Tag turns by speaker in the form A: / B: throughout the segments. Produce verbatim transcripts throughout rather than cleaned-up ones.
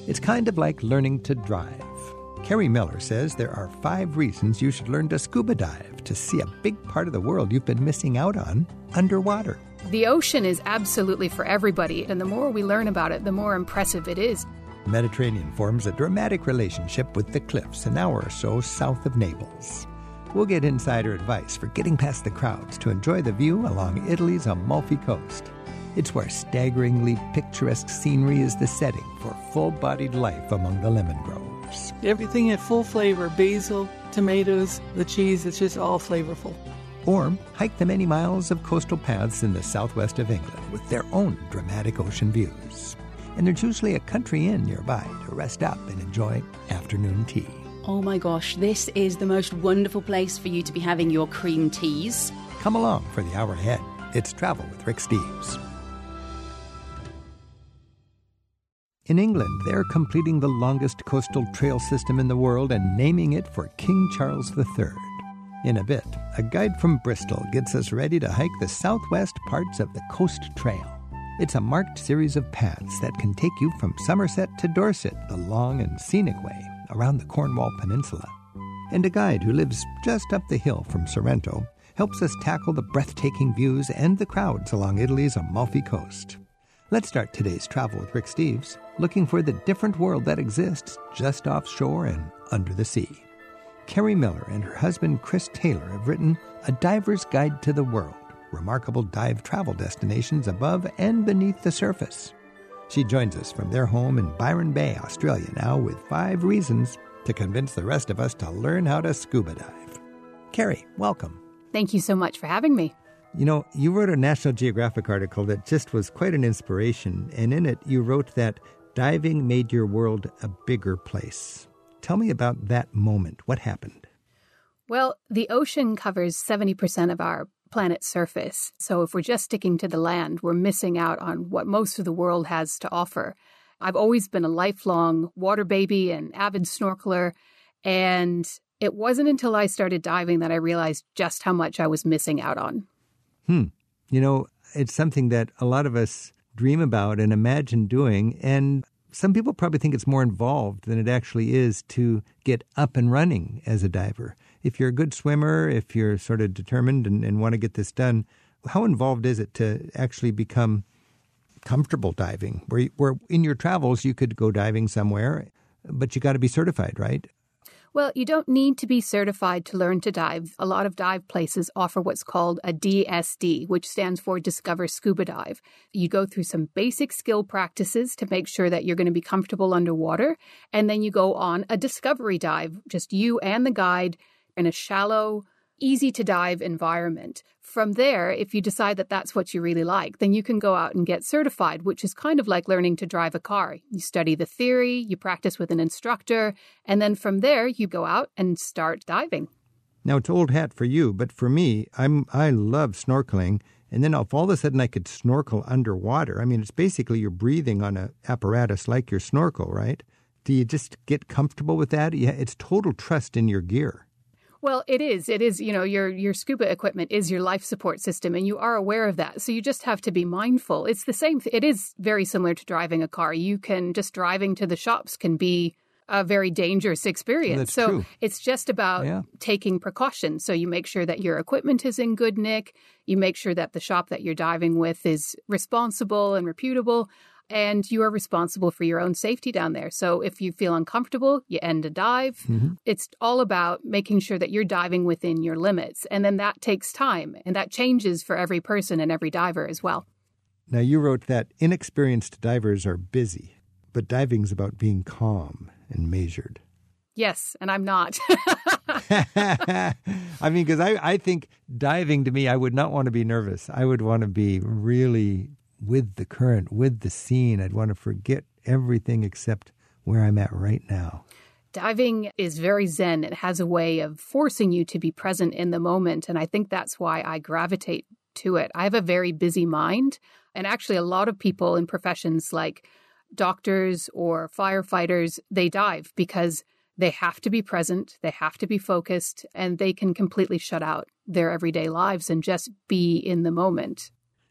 A: It's kind of like learning to drive. Carrie Miller says there are five reasons you should learn to scuba dive to see a big part of the world you've been missing out on underwater.
B: The ocean is absolutely for everybody, and the more we learn about it, the more impressive it is.
A: The Mediterranean forms a dramatic relationship with the cliffs an hour or so south of Naples. We'll get insider advice for getting past the crowds to enjoy the view along Italy's Amalfi Coast. It's where staggeringly picturesque scenery is the setting for full-bodied life among the lemon groves.
C: Everything at full flavor, basil, tomatoes, the cheese, it's just all flavorful.
A: Or hike the many miles of coastal paths in the southwest of England with their own dramatic ocean views. And there's usually a country inn nearby to rest up and enjoy afternoon tea.
D: Oh my gosh, this is the most wonderful place for you to be having your cream teas.
A: Come along for the hour ahead. It's Travel with Rick Steves. In England, they're completing the longest coastal trail system in the world and naming it for King Charles the Third. In a bit, a guide from Bristol gets us ready to hike the southwest parts of the Coast Trail. It's a marked series of paths that can take you from Somerset to Dorset, the long and scenic way around the Cornwall Peninsula. And a guide who lives just up the hill from Sorrento helps us tackle the breathtaking views and the crowds along Italy's Amalfi Coast. Let's start today's Travel with Rick Steves looking for the different world that exists just offshore and under the sea. Carrie Miller and her husband Chris Taylor have written A Diver's Guide to the World, remarkable dive travel destinations above and beneath the surface. She joins us from their home in Byron Bay, Australia now with five reasons to convince the rest of us to learn how to scuba dive. Carrie, welcome.
B: Thank you so much for having me.
A: You know, you wrote a National Geographic article that just was quite an inspiration, and in it you wrote that diving made your world a bigger place. Tell me about that moment. What happened?
B: Well, the ocean covers seventy percent of our planet's surface. So if we're just sticking to the land, we're missing out on what most of the world has to offer. I've always been a lifelong water baby and avid snorkeler, and it wasn't until I started diving that I realized just how much I was missing out on.
A: Hmm. You know, it's something that a lot of us dream about and imagine doing, and some people probably think it's more involved than it actually is to get up and running as a diver. If you're a good swimmer, if you're sort of determined and, and want to get this done, how involved is it to actually become comfortable diving? Where, you, where in your travels you could go diving somewhere, but you got to be certified, right?
B: Well, you don't need to be certified to learn to dive. A lot of dive places offer what's called a D S D, which stands for Discover Scuba Dive. You go through some basic skill practices to make sure that you're going to be comfortable underwater, and then you go on a discovery dive, just you and the guide in a shallow, easy-to-dive environment. From there, if you decide that that's what you really like, then you can go out and get certified, which is kind of like learning to drive a car. You study the theory, you practice with an instructor, and then from there, you go out and start diving.
A: Now, it's old hat for you, but for me, I'm I love snorkeling. And then if all of a sudden I could snorkel underwater, I mean, it's basically you're breathing on an apparatus like your snorkel, right? Do you just get comfortable with that? Yeah, it's total trust in your gear.
B: Well, it is. It is, you know, your your scuba equipment is your life support system, and you are aware of that. So you just have to be mindful. It's the same. Th- it is very similar to driving a car. You can just driving to the shops can be a very dangerous experience.
A: That's
B: so
A: true.
B: It's just about
A: yeah.
B: taking precautions. So you make sure that your equipment is in good nick. You make sure that the shop that you're diving with is responsible and reputable. And you are responsible for your own safety down there. So if you feel uncomfortable, you end a dive. Mm-hmm. It's all about making sure that you're diving within your limits. And then that takes time. And that changes for every person and every diver as well.
A: Now, you wrote that inexperienced divers are busy, but diving's about being calm and measured.
B: Yes, and I'm not.
A: I mean, because I, I think diving to me, I would not want to be nervous. I would want to be really with the current, with the scene. I'd want to forget everything except where I'm at right now.
B: Diving is very zen. It has a way of forcing you to be present in the moment. And I think that's why I gravitate to it. I have a very busy mind. And actually, a lot of people in professions like doctors or firefighters, they dive because they have to be present, they have to be focused, and they can completely shut out their everyday lives and just be in the moment.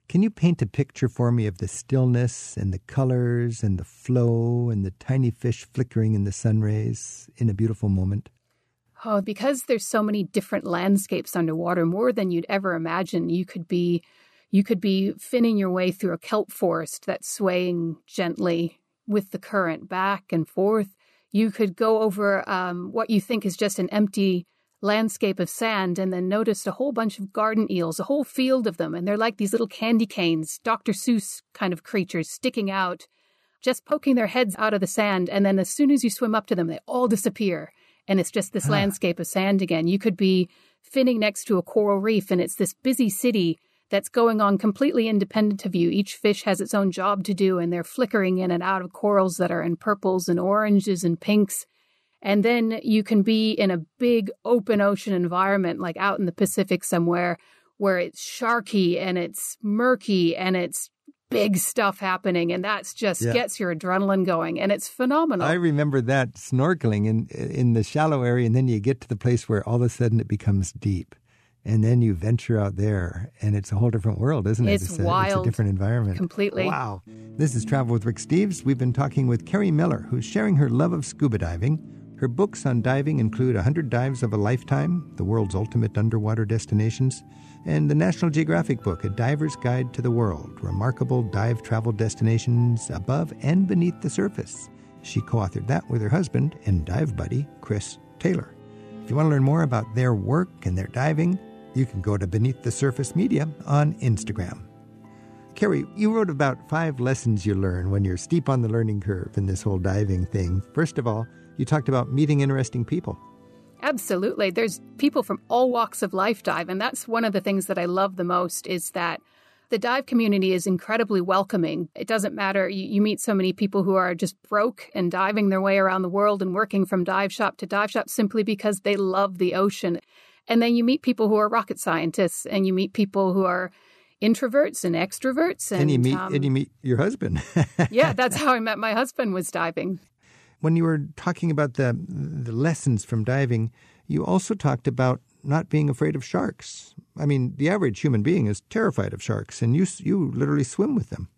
A: Can you paint a picture for me of the stillness and the colors and the flow and the tiny fish flickering in the sun rays in a beautiful moment?
B: Oh, because there's so many different landscapes underwater, more than you'd ever imagine. You could be you could be finning your way through a kelp forest that's swaying gently with the current back and forth. You could go over um, what you think is just an empty landscape of sand and then notice a whole bunch of garden eels, a whole field of them. And they're like these little candy canes, Doctor Seuss kind of creatures sticking out, just poking their heads out of the sand. And then as soon as you swim up to them, they all disappear. And it's just this huh. landscape of sand again. You could be finning next to a coral reef and it's this busy city that's going on completely independent of you. Each fish has its own job to do, and they're flickering in and out of corals that are in purples and oranges and pinks. And then you can be in a big open ocean environment, like out in the Pacific somewhere, where it's sharky and it's murky and it's big stuff happening. And that's just yeah. gets your adrenaline going. And it's phenomenal.
A: I remember that snorkeling in in the shallow area, and then you get to the place where all of a sudden it becomes deep. And then you venture out there, and it's a whole different world, isn't it?
B: It's,
A: it's
B: wild.
A: A, it's a different environment.
B: Completely.
A: Wow. This is Travel with Rick Steves. We've been talking with Carrie Miller, who's sharing her love of scuba diving. Her books on diving include one hundred Dives of a Lifetime, the world's ultimate underwater destinations, and the National Geographic book, A Diver's Guide to the World, remarkable dive travel destinations above and beneath the surface. She co-authored that with her husband and dive buddy, Chris Taylor. If you want to learn more about their work and their diving, you can go to Beneath the Surface Media on Instagram. Carrie, you wrote about five lessons you learn when you're steep on the learning curve in this whole diving thing. First of all, you talked about meeting interesting people.
B: Absolutely. There's people from all walks of life dive, and that's one of the things that I love the most is that the dive community is incredibly welcoming. It doesn't matter. You, you meet so many people who are just broke and diving their way around the world and working from dive shop to dive shop simply because they love the ocean. And then you meet people who are rocket scientists, and you meet people who are introverts and extroverts. And,
A: and you meet
B: um,
A: and you meet your husband.
B: Yeah, that's how I met my husband, was diving.
A: When you were talking about the the lessons from diving, you also talked about not being afraid of sharks. I mean, the average human being is terrified of sharks, and you you literally swim with them.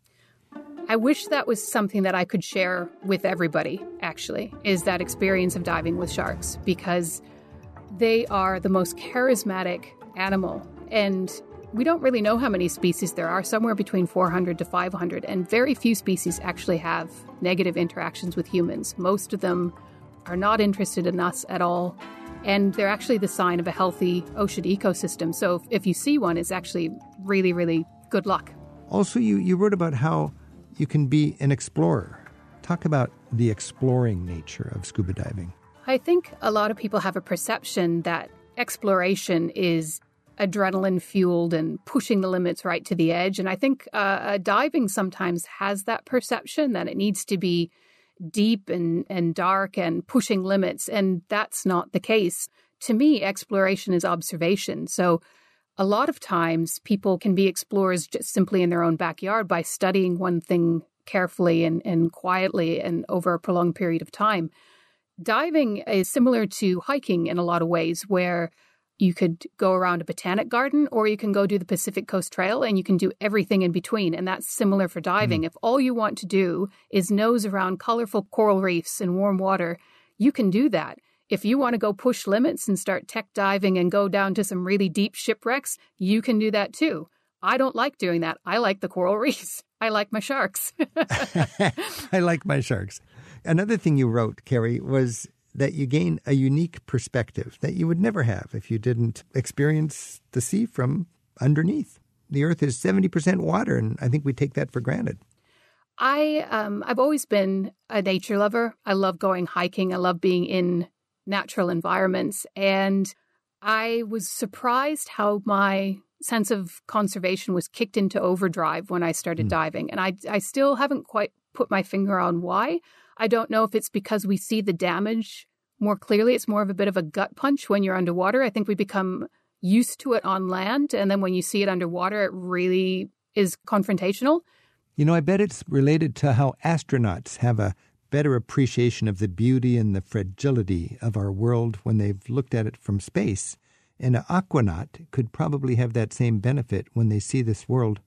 B: I wish that was something that I could share with everybody, actually, is that experience of diving with sharks, because they are the most charismatic animal, and we don't really know how many species there are, somewhere between four hundred to five hundred, and very few species actually have negative interactions with humans. Most of them are not interested in us at all, and they're actually the sign of a healthy ocean ecosystem. So if, if you see one, it's actually really, really good luck.
A: Also, you, you wrote about how you can be an explorer. Talk about the exploring nature of scuba diving.
B: I think a lot of people have a perception that exploration is adrenaline-fueled and pushing the limits right to the edge. And I think uh, uh, diving sometimes has that perception that it needs to be deep and, and dark and pushing limits. And that's not the case. To me, exploration is observation. So a lot of times people can be explorers just simply in their own backyard by studying one thing carefully and, and quietly and over a prolonged period of time. Diving is similar to hiking in a lot of ways, where you could go around a botanic garden or you can go do the Pacific Coast Trail, and you can do everything in between. And that's similar for diving. Mm. If all you want to do is nose around colorful coral reefs and warm water, you can do that. If you want to go push limits and start tech diving and go down to some really deep shipwrecks, you can do that too. I don't like doing that. I like the coral reefs. I like my sharks.
A: I like my sharks. Another thing you wrote, Carrie, was that you gain a unique perspective that you would never have if you didn't experience the sea from underneath. The earth is seventy percent water, and I think we take that for granted.
B: I, um, I've always been a nature lover. I love going hiking. I love being in natural environments. And I was surprised how my sense of conservation was kicked into overdrive when I started mm. diving. And I, I still haven't quite put my finger on why. I don't know if it's because we see the damage more clearly. It's more of a bit of a gut punch when you're underwater. I think we become used to it on land, and then when you see it underwater, it really is confrontational.
A: You know, I bet it's related to how astronauts have a better appreciation of the beauty and the fragility of our world when they've looked at it from space. And an aquanaut could probably have that same benefit when they see this world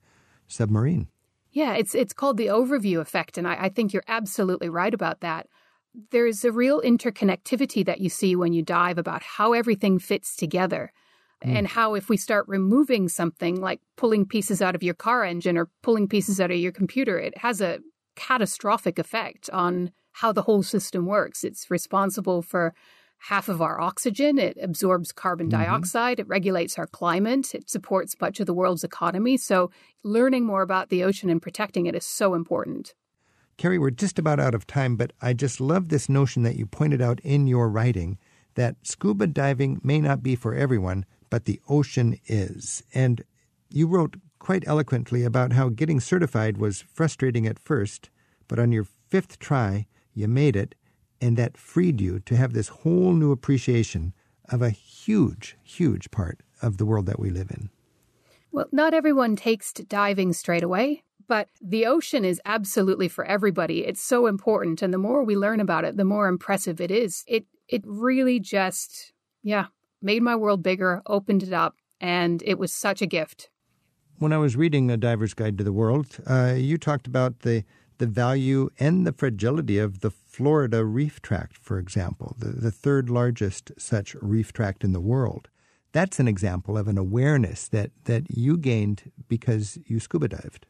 A: submarine.
B: Yeah, it's it's called the overview effect, and I, I think you're absolutely right about that. There's a real interconnectivity that you see when you dive about how everything fits together. Mm. And how if we start removing something like pulling pieces out of your car engine or pulling pieces out of your computer, it has a catastrophic effect on how the whole system works. It's responsible for half of our oxygen. It absorbs carbon mm-hmm. dioxide. It regulates our climate. It supports much of the world's economy. So learning more about the ocean and protecting it is so important.
A: Carrie, we're just about out of time, but I just love this notion that you pointed out in your writing that scuba diving may not be for everyone, but the ocean is. And you wrote quite eloquently about how getting certified was frustrating at first, but on your fifth try, you made it, and that freed you to have this whole new appreciation of a huge, huge part of the world that we live in.
B: Well, not everyone takes to diving straight away, but the ocean is absolutely for everybody. It's so important, and the more we learn about it, the more impressive it is. It it really just, yeah, made my world bigger, opened it up, and it was such a gift.
A: When I was reading A Diver's Guide to the World, uh, you talked about the, the value and the fragility of the Florida Reef Tract, for example, the, the third largest such reef tract in the world. That's an example of an awareness that, that you gained because you scuba dived.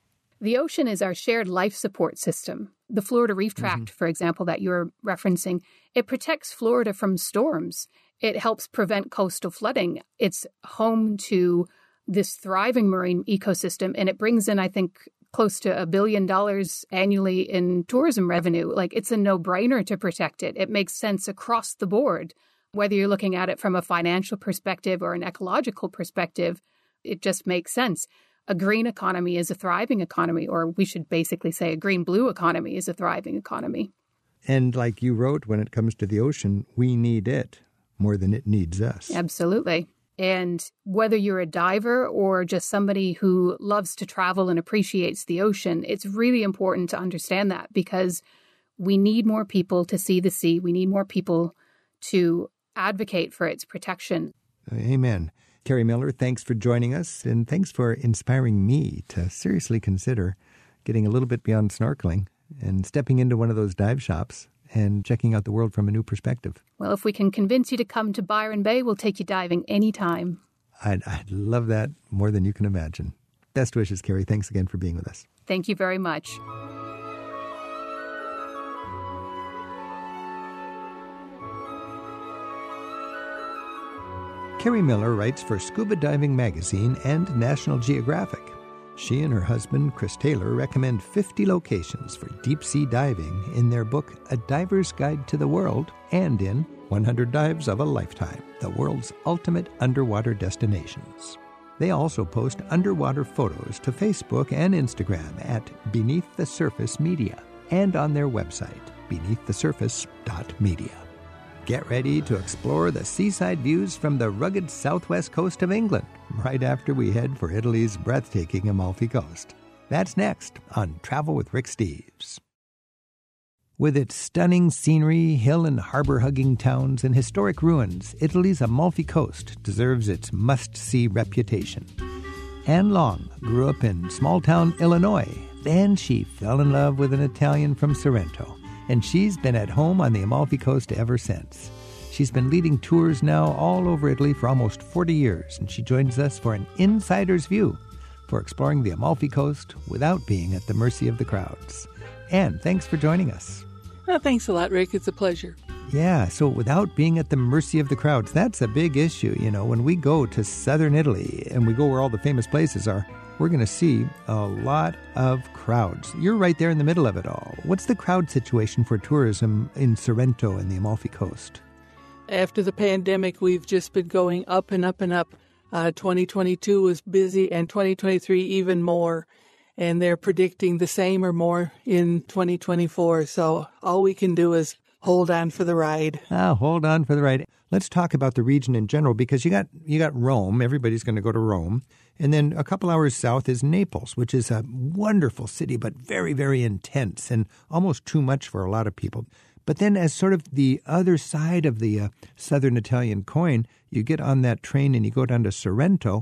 B: The ocean is our shared life support system. The Florida Reef Tract, mm-hmm. for example, that you're referencing, it protects Florida from storms. It helps prevent coastal flooding. It's home to this thriving marine ecosystem, and it brings in, I think, close to a billion dollars annually in tourism revenue. Like, it's a no-brainer to protect it. It makes sense across the board. Whether you're looking at it from a financial perspective or an ecological perspective, it just makes sense. A green economy is a thriving economy, or we should basically say a green-blue economy is a thriving economy.
A: And like you wrote, when it comes to the ocean, we need it more than it needs us.
B: Absolutely. And whether you're a diver or just somebody who loves to travel and appreciates the ocean, it's really important to understand that, because we need more people to see the sea. We need more people to advocate for its protection.
A: Amen. Carrie Miller, thanks for joining us, and thanks for inspiring me to seriously consider getting a little bit beyond snorkeling and stepping into one of those dive shops and checking out the world from a new perspective.
B: Well, if we can convince you to come to Byron Bay, we'll take you diving anytime.
A: I'd, I'd love that more than you can imagine. Best wishes, Carrie. Thanks again for being with us.
B: Thank you very much.
A: Carrie Miller writes for Scuba Diving Magazine and National Geographic. She and her husband, Chris Taylor, recommend fifty locations for deep-sea diving in their book, A Diver's Guide to the World, and in one hundred Dives of a Lifetime, the world's ultimate underwater destinations. They also post underwater photos to Facebook and Instagram at Beneath the Surface Media and on their website, beneath the surface dot media. Get ready to explore the seaside views from the rugged southwest coast of England right after we head for Italy's breathtaking Amalfi Coast. That's next on Travel with Rick Steves. With its stunning scenery, hill and harbor-hugging towns, and historic ruins, Italy's Amalfi Coast deserves its must-see reputation. Anne Long grew up in small-town Illinois. Then she fell in love with an Italian from Sorrento, and she's been at home on the Amalfi Coast ever since. She's been leading tours now all over Italy for almost forty years, and she joins us for an insider's view for exploring the Amalfi Coast without being at the mercy of the crowds. Anne, thanks for joining us.
C: Oh, thanks a lot, Rick. It's a pleasure.
A: Yeah, so without being at the mercy of the crowds, that's a big issue. You know, when we go to southern Italy and we go where all the famous places are, we're going to see a lot of crowds. You're right there in the middle of it all. What's the crowd situation for tourism in Sorrento and the Amalfi Coast?
C: After the pandemic, we've just been going up and up and up. Uh, twenty twenty-two was busy, and twenty twenty-three even more. And they're predicting the same or more in twenty twenty-four. So all we can do is hold on for the ride.
A: Ah, hold on for the ride. Let's talk about the region in general, because you got you got Rome. Everybody's going to go to Rome. And then a couple hours south is Naples, which is a wonderful city, but very, very intense and almost too much for a lot of people. But then as sort of the other side of the uh, southern Italian coin, you get on that train and you go down to Sorrento,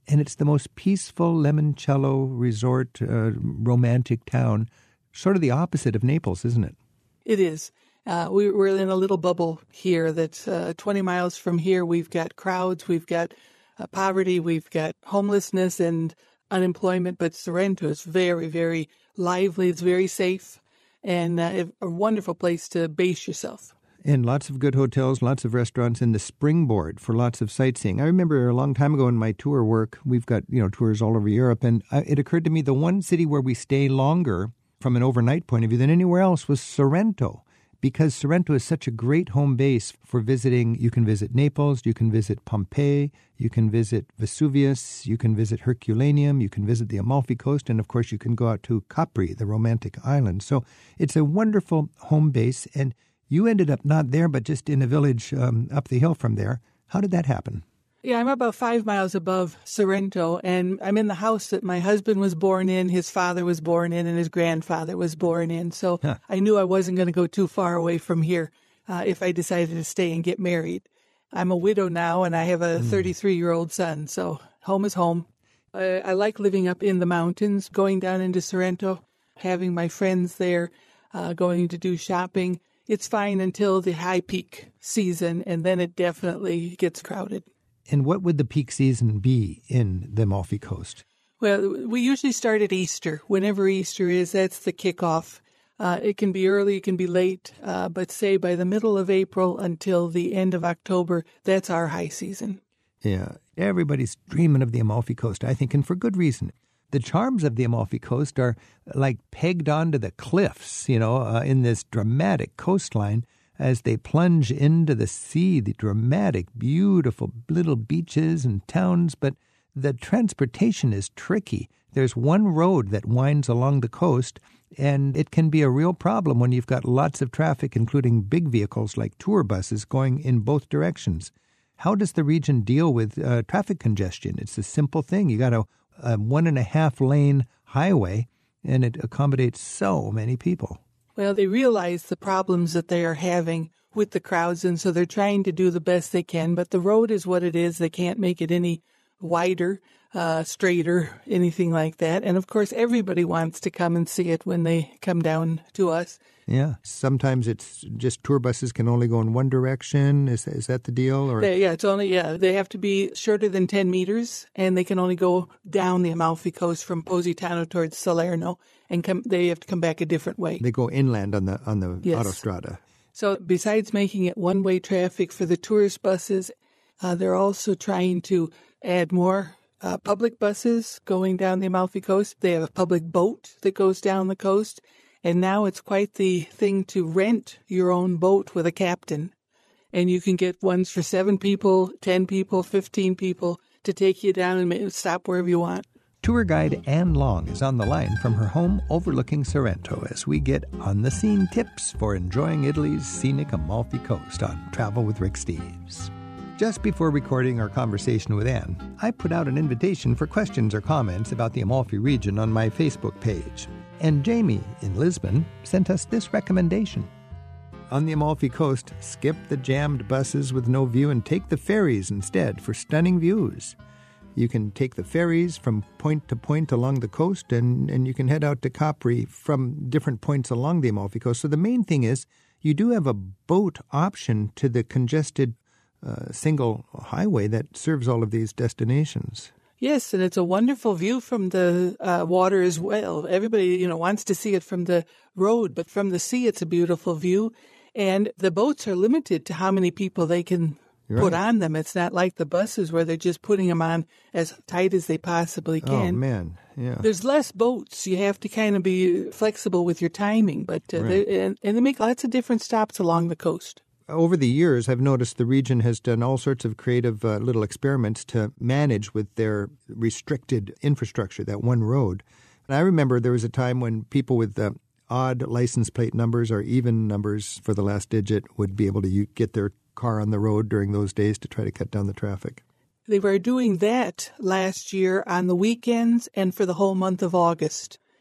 A: and it's the most peaceful limoncello resort, uh, romantic town, sort of the opposite of Naples, isn't it?
C: It is. Uh, we, we're in a little bubble here that's uh, twenty miles from here. We've got crowds, we've got uh, poverty, we've got homelessness and unemployment, but Sorrento is very, very lively. It's very safe and uh, a wonderful place to base yourself.
A: And lots of good hotels, lots of restaurants, and the springboard for lots of sightseeing. I remember a long time ago in my tour work, we've got, you know, tours all over Europe, and it occurred to me the one city where we stay longer from an overnight point of view than anywhere else was Sorrento, because Sorrento is such a great home base for visiting. You can visit Naples, you can visit Pompeii, you can visit Vesuvius, you can visit Herculaneum, you can visit the Amalfi Coast, and of course you can go out to Capri, the romantic island. So it's a wonderful home base, and you ended up not there, but just in a village um, up the hill from there. How did that happen?
C: Yeah, I'm about five miles above Sorrento, and I'm in the house that my husband was born in, his father was born in, and his grandfather was born in. So huh. I knew I wasn't going to go too far away from here uh, if I decided to stay and get married. I'm a widow now, and I have a thirty-three-year-old son, so home is home. I, I like living up in the mountains, going down into Sorrento, having my friends there, uh, going to do shopping. It's fine until the high peak season, and then it definitely gets crowded.
A: And what would the peak season be in the Amalfi Coast?
C: Well, we usually start at Easter. Whenever Easter is, that's the kickoff. Uh, it can be early, it can be late, uh, but say by the middle of April until the end of October, that's our high season.
A: Yeah, everybody's dreaming of the Amalfi Coast, I think, and for good reason. The charms of the Amalfi Coast are like pegged onto the cliffs, you know, uh, in this dramatic coastline as they plunge into the sea, the dramatic, beautiful little beaches and towns. But the transportation is tricky. There's one road that winds along the coast, and it can be a real problem when you've got lots of traffic, including big vehicles like tour buses going in both directions. How does the region deal with uh, traffic congestion? It's a simple thing. You got a, a one and a half lane highway, and it accommodates so many people.
C: Well, they realize the problems that they are having with the crowds, and so they're trying to do the best they can. But the road is what it is. They can't make it any wider, uh, straighter, anything like that. And, of course, everybody wants to come and see it when they come down to us.
A: Yeah. Sometimes it's just tour buses can only go in one direction. Is is that the deal? Or
C: they, yeah, it's only, yeah, they have to be shorter than ten meters, and they can only go down the Amalfi Coast from Positano towards Salerno, and come, they have to come back a different way.
A: They go inland on the on the
C: yes.
A: autostrada.
C: So besides making it one-way traffic for the tourist buses, uh, they're also trying to add more uh, public buses going down the Amalfi Coast. They have a public boat that goes down the coast. And now it's quite the thing to rent your own boat with a captain. And you can get ones for seven people, ten people, fifteen people to take you down and stop wherever you want.
A: Tour guide Anne Long is on the line from her home overlooking Sorrento as we get on-the-scene tips for enjoying Italy's scenic Amalfi Coast on Travel with Rick Steves. Just before recording our conversation with Anne, I put out an invitation for questions or comments about the Amalfi region on my Facebook page. And Jamie in Lisbon sent us this recommendation. On the Amalfi Coast, skip the jammed buses with no view and take the ferries instead for stunning views. You can take the ferries from point to point along the coast, and, and you can head out to Capri from different points along the Amalfi Coast. So the main thing is you do have a boat option to the congested uh, single highway that serves all of these destinations.
C: Yes, and it's a wonderful view from the uh, water as well. Everybody, you know, wants to see it from the road, but from the sea, it's a beautiful view. And the boats are limited to how many people they can You're put right. on them. It's not like the buses where they're just putting them on as tight as they possibly can.
A: Oh, man, yeah.
C: There's less boats. You have to kind of be flexible with your timing, but uh,
A: right.
C: they, and, and they make lots of different stops along the coast.
A: Over the years, I've noticed the region has done all sorts of creative uh, little experiments to manage with their restricted infrastructure, that one road. And I remember there was a time when people with uh, odd license plate numbers or even numbers for the last digit would be able to u- get their car on the road during those days to try to cut down the traffic.
C: They were doing that last year on the weekends and for the whole month of August.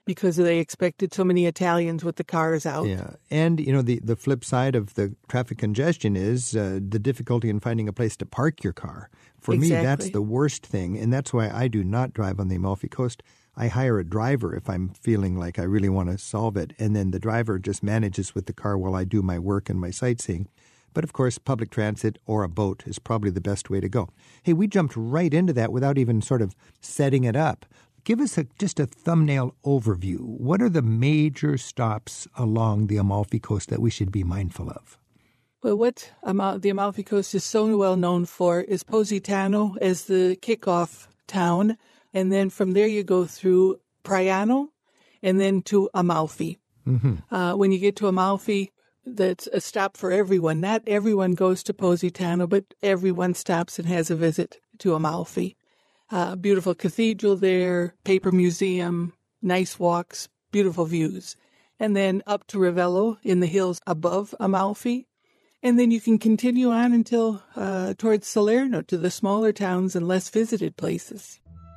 C: because they expected so many Italians with the cars out.
A: Yeah. And, you know, the, the flip side of the traffic congestion is uh, the difficulty in finding a place to park your car. For
C: Exactly.
A: me, that's the worst thing. And that's why I do not drive on the Amalfi Coast. I hire a driver if I'm feeling like I really want to solve it. And then the driver just manages with the car while I do my work and my sightseeing. But, of course, public transit or a boat is probably the best way to go. Hey, we jumped right into that without even sort of setting it up. Give us a, just a thumbnail overview. What are the major stops along the Amalfi Coast that we should be mindful of?
C: Well, what Amal- the Amalfi Coast is so well known for is Positano as the kickoff town. And then from there you go through Praiano and then to Amalfi. Mm-hmm. Uh, when you get to Amalfi, that's a stop for everyone. Not everyone goes to Positano, but everyone stops and has a visit to Amalfi. Uh, beautiful cathedral there, paper museum, nice walks, beautiful views. And then up to Ravello in the hills above Amalfi. And then you can continue on until uh, towards Salerno to the smaller towns and less visited places.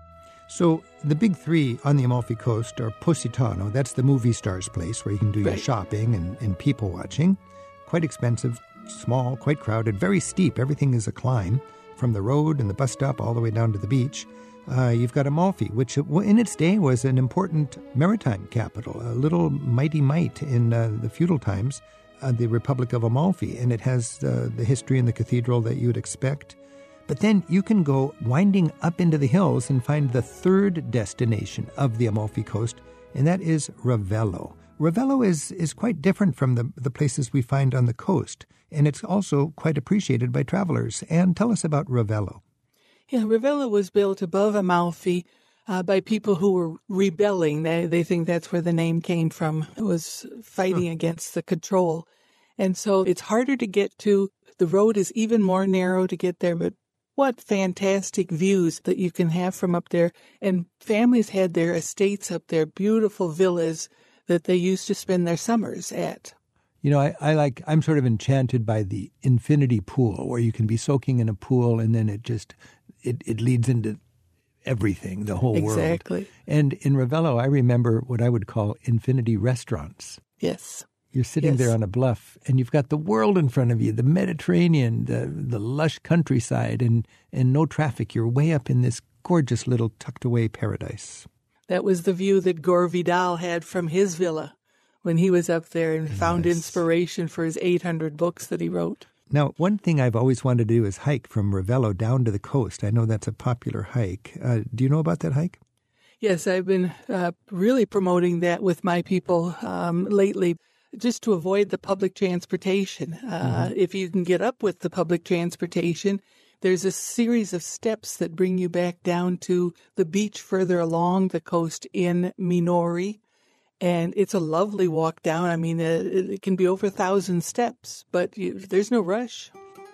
A: So the big three on the Amalfi Coast are Positano. That's the movie star's place where you can do your
C: Right.
A: shopping and, and people watching. Quite expensive, small, quite crowded, very steep. Everything is a climb from the road and the bus stop all the way down to the beach. Uh, you've got Amalfi, which in its day was an important maritime capital, a little mighty might in uh, the feudal times, uh, the Republic of Amalfi. And it has uh, the history and the cathedral that you would expect. But then you can go winding up into the hills and find the third destination of the Amalfi Coast, and that is Ravello. Ravello is, is quite different from the, the places we find on the coast, and it's also quite appreciated by travelers. Anne, tell us about Ravello.
C: Yeah, Ravello was built above Amalfi uh, by people who were rebelling. They they think that's where the name came from. It was fighting huh. against the control. And so it's harder to get to. The road is even more narrow to get there, but what fantastic views that you can have from up there. And families had their estates up there, beautiful villas that they used to spend their summers at.
A: You know, I, I like, I'm sort of enchanted by the infinity pool where you can be soaking in a pool and then it just, it, it leads into everything, the whole world.
C: Exactly.
A: And in Ravello, I remember what I would call infinity restaurants.
C: Yes.
A: You're sitting
C: yes.
A: there on a bluff, and you've got the world in front of you, the Mediterranean, the the lush countryside, and, and no traffic. You're way up in this gorgeous little tucked-away paradise.
C: That was the view that Gore Vidal had from his villa when he was up there and found
A: yes.
C: inspiration for his eight hundred books that he wrote.
A: Now, one thing I've always wanted to do is hike from Ravello down to the coast. I know that's a popular hike. Uh, do you know about that hike?
C: Yes, I've been uh, really promoting that with my people um, lately. Just to avoid the public transportation. Uh, mm-hmm. If you can get up with the public transportation, there's a series of steps that bring you back down to the beach further along the coast in Minori. And it's a lovely walk down. I mean, uh, it can be over a thousand steps, but you, there's no rush.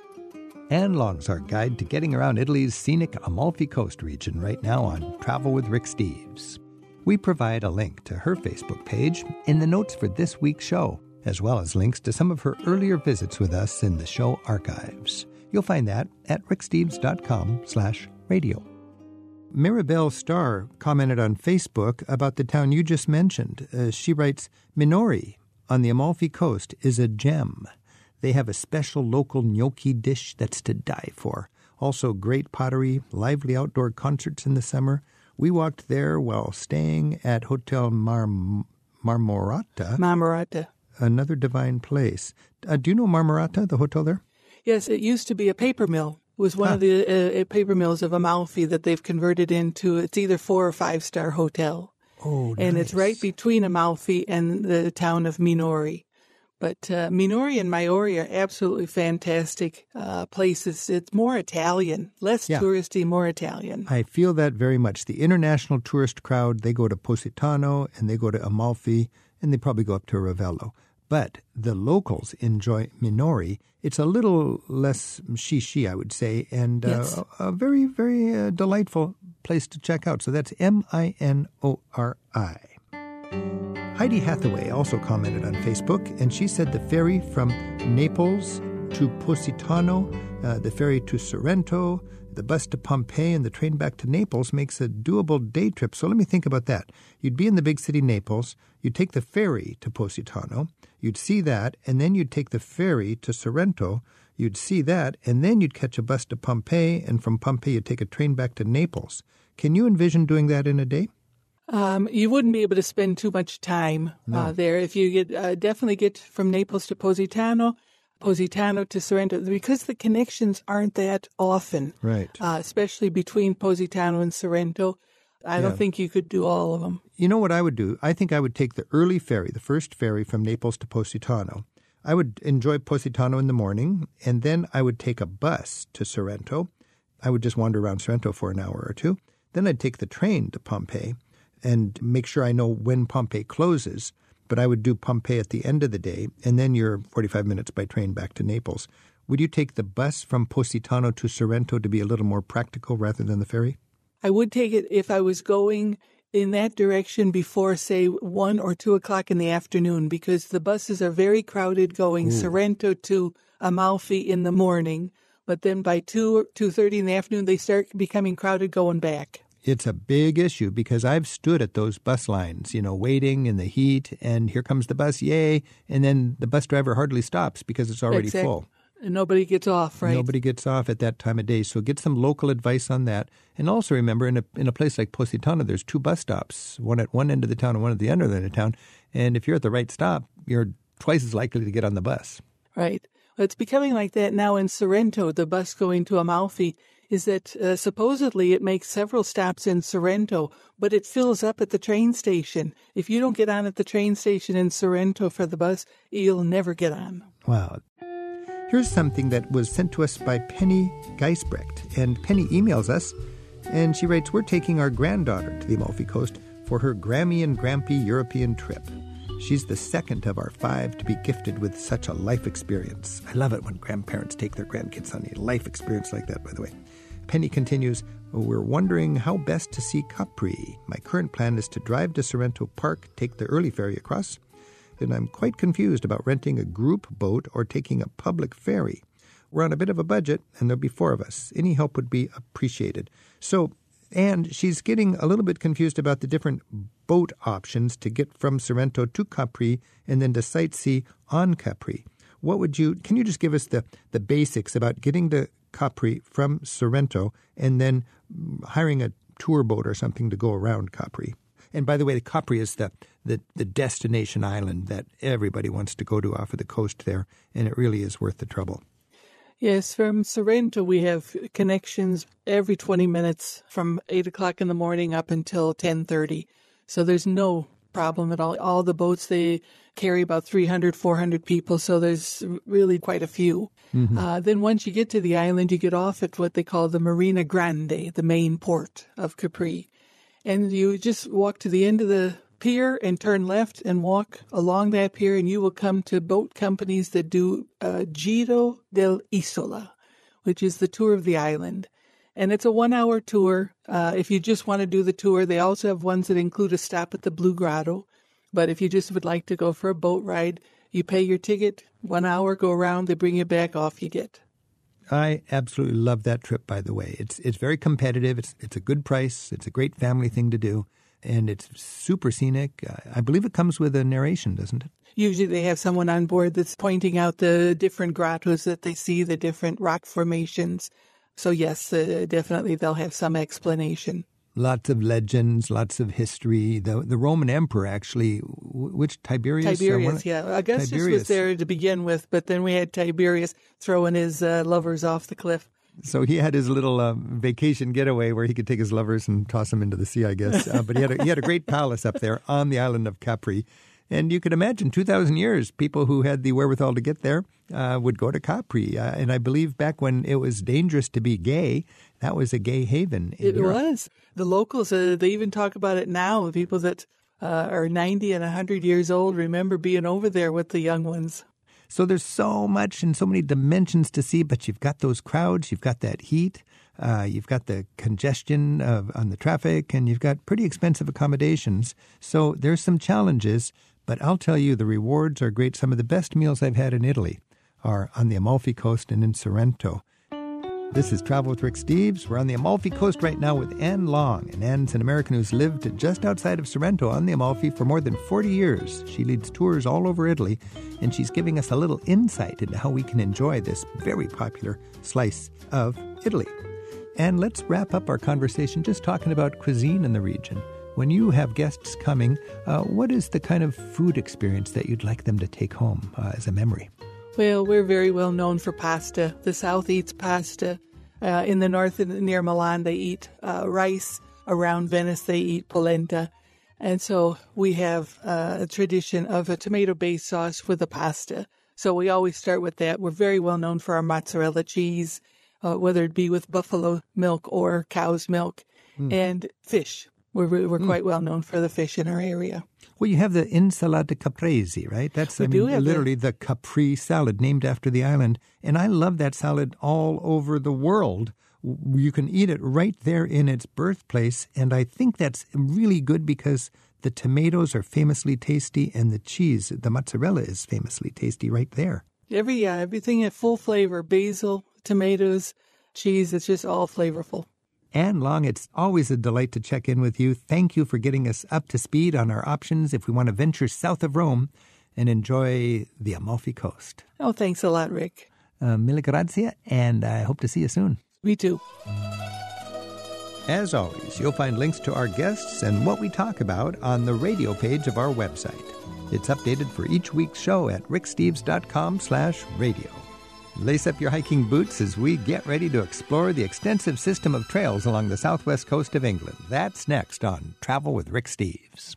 A: Anne Long's our guide to getting around Italy's scenic Amalfi Coast region right now on Travel with Rick Steves. We provide a link to her Facebook page in the notes for this week's show, as well as links to some of her earlier visits with us in the show archives. You'll find that at ricksteves.com slash radio. Mirabelle Starr commented on Facebook about the town you just mentioned. Uh, she writes, Minori on the Amalfi Coast is a gem. They have a special local gnocchi dish that's to die for. Also great pottery, lively outdoor concerts in the summer. We walked there while staying at Hotel Mar- Marmorata.
C: Marmorata.
A: Another divine place. Uh, do you know Marmorata, the hotel there?
C: Yes, it used to be a paper mill. It was one ah. of the uh, paper mills of Amalfi that they've converted into, it's either four or five star hotel.
A: Oh,
C: And
A: nice.
C: it's right between Amalfi and the town of Minori. But uh, Minori and Maiori are absolutely fantastic uh, places. It's more Italian, less
A: yeah.
C: touristy, more Italian.
A: I feel that very much. The international tourist crowd, they go to Positano and they go to Amalfi and they probably go up to Ravello. But the locals enjoy Minori. It's a little less shishi, I would say, and
C: yes.
A: uh, a, a very, very uh, delightful place to check out. So that's M I N O R I. Heidi Hathaway also commented on Facebook, and she said the ferry from Naples to Positano, uh, the ferry to Sorrento, the bus to Pompeii and the train back to Naples makes a doable day trip. So let me think about that. You'd be in the big city, Naples. You'd take the ferry to Positano. You'd see that, and then you'd take the ferry to Sorrento. You'd see that, and then you'd catch a bus to Pompeii, and from Pompeii you'd take a train back to Naples. Can you envision doing that in a day?
C: Um, you wouldn't be able to spend too much time
A: No.
C: uh, there. If you get uh, definitely get from Naples to Positano, Positano to Sorrento, because the connections aren't that often,
A: Right.
C: uh, especially between Positano and Sorrento. I
A: Yeah.
C: don't think you could do all of them.
A: You know what I would do? I think I would take the early ferry, the first ferry from Naples to Positano. I would enjoy Positano in the morning, and then I would take a bus to Sorrento. I would just wander around Sorrento for an hour or two. Then I'd take the train to Pompeii and make sure I know when Pompeii closes. But I would do Pompeii at the end of the day, and then you're forty-five minutes by train back to Naples. Would you take the bus from Positano to Sorrento to be a little more practical rather than the ferry?
C: I would take it if I was going in that direction before, say, one or two o'clock in the afternoon, because the buses are very crowded going
A: Ooh.
C: Sorrento to Amalfi in the morning. But then by two or two thirty in the afternoon, they start becoming crowded going back.
A: It's a big issue because I've stood at those bus lines, you know, waiting in the heat, and here comes the bus, yay, and then the bus driver hardly stops because it's already
C: Exact-
A: full.
C: And nobody gets off, right?
A: Nobody gets off at that time of day. So get some local advice on that. And also remember, in a in a place like Positano, there's two bus stops, one at one end of the town and one at the other end of the town. And if you're at the right stop, you're twice as likely to get on the bus.
C: Right. Well, it's becoming like that now in Sorrento, the bus going to Amalfi, is that uh, supposedly it makes several stops in Sorrento, but it fills up at the train station. If you don't get on at the train station in Sorrento for the bus, you'll never get on.
A: Wow. Here's something that was sent to us by Penny Geisbrecht. And Penny emails us, and she writes, we're taking our granddaughter to the Amalfi Coast for her Grammy and Grampy European trip. She's the second of our five to be gifted with such a life experience. I love it when grandparents take their grandkids on a life experience like that, by the way. Penny continues, we're wondering how best to see Capri. My current plan is to drive to Sorrento Park, take the early ferry across, and I'm quite confused about renting a group boat or taking a public ferry. We're on a bit of a budget, and there'll be four of us. Any help would be appreciated. So, and she's getting a little bit confused about the different boat options to get from Sorrento to Capri and then to sightsee on Capri. What would you, can you just give us the, the basics about getting to Capri from Sorrento and then hiring a tour boat or something to go around Capri? And by the way, Capri is the, the, the destination island that everybody wants to go to off of the coast there, and it really is worth the trouble.
C: Yes, from Sorrento we have connections every twenty minutes from eight o'clock in the morning up until ten thirty. So there's no problem at all. All the boats, they carry about three hundred, four hundred people, so there's really quite a few. Mm-hmm. Uh, then once you get to the island, you get off at what they call the Marina Grande, the main port of Capri. And you just walk to the end of the pier and turn left and walk along that pier, and you will come to boat companies that do uh, Giro dell'Isola, which is the tour of the island. And it's a one-hour tour. Uh, if you just want to do the tour, they also have ones that include a stop at the Blue Grotto. But if you just would like to go for a boat ride, you pay your ticket, one hour, go around, they bring you back, off you get.
A: I absolutely love that trip, by the way. It's it's very competitive. It's it's a good price. It's a great family thing to do. And it's super scenic. I believe it comes with a narration, doesn't it?
C: Usually they have someone on board that's pointing out the different grottos that they see, the different rock formations. So yes, uh, definitely they'll have some explanation.
A: Lots of legends, lots of history. The the Roman emperor actually, which Tiberius?
C: Tiberius, yeah. Augustus
A: Tiberius.
C: was there to begin with, but then we had Tiberius throwing his uh, lovers off the cliff.
A: So he had his little uh, vacation getaway where he could take his lovers and toss them into the sea, I guess. Uh, but he had a, he had a great palace up there on the island of Capri. And you could imagine two thousand years, people who had the wherewithal to get there uh, would go to Capri. Uh, and I believe back when it was dangerous to be gay, that was a gay haven in
C: It
A: Europe.
C: was. The locals, uh, they even talk about it now. The people that uh, are ninety and one hundred years old remember being over there with the young ones.
A: So there's so much and so many dimensions to see, but you've got those crowds, you've got that heat, uh, you've got the congestion of, on the traffic, and you've got pretty expensive accommodations. So there's some challenges, but I'll tell you the rewards are great. Some of the best meals I've had in Italy are on the Amalfi Coast and in Sorrento. This is Travel with Rick Steves. We're on the Amalfi Coast right now with Anne Long. And Anne's an American who's lived just outside of Sorrento on the Amalfi for more than forty years. She leads tours all over Italy, and she's giving us a little insight into how we can enjoy this very popular slice of Italy. And let's wrap up our conversation just talking about cuisine in the region. When you have guests coming, uh, what is the kind of food experience that you'd like them to take home uh, as a memory?
C: Well, we're very well known for pasta. The South eats pasta. Uh, in the north, near Milan, they eat uh, rice. Around Venice, they eat polenta. And so we have uh, a tradition of a tomato-based sauce with the pasta. So we always start with that. We're very well known for our mozzarella cheese, uh, whether it be with buffalo milk or cow's milk, mm. and fish. We're we're mm. quite well known for the fish in our area.
A: Well, you have the insalata caprese, right? That's
C: we
A: I
C: do
A: mean,
C: have
A: literally
C: the...
A: the Capri salad named after the island. And I love that salad all over the world. You can eat it right there in its birthplace. And I think that's really good because the tomatoes are famously tasty and the cheese, the mozzarella, is famously tasty right there.
C: Every yeah, everything at full flavor, basil, tomatoes, cheese, it's just all flavorful.
A: Anne Long, it's always a delight to check in with you. Thank you for getting us up to speed on our options if we want to venture south of Rome and enjoy the Amalfi Coast.
C: Oh, thanks a lot, Rick.
A: Uh, mille grazie, and I hope to see you soon.
C: Me too.
A: As always, you'll find links to our guests and what we talk about on the radio page of our website. It's updated for each week's show at ricksteves.com slash radio. Lace up your hiking boots as we get ready to explore the extensive system of trails along the southwest coast of England. That's next on Travel with Rick Steves.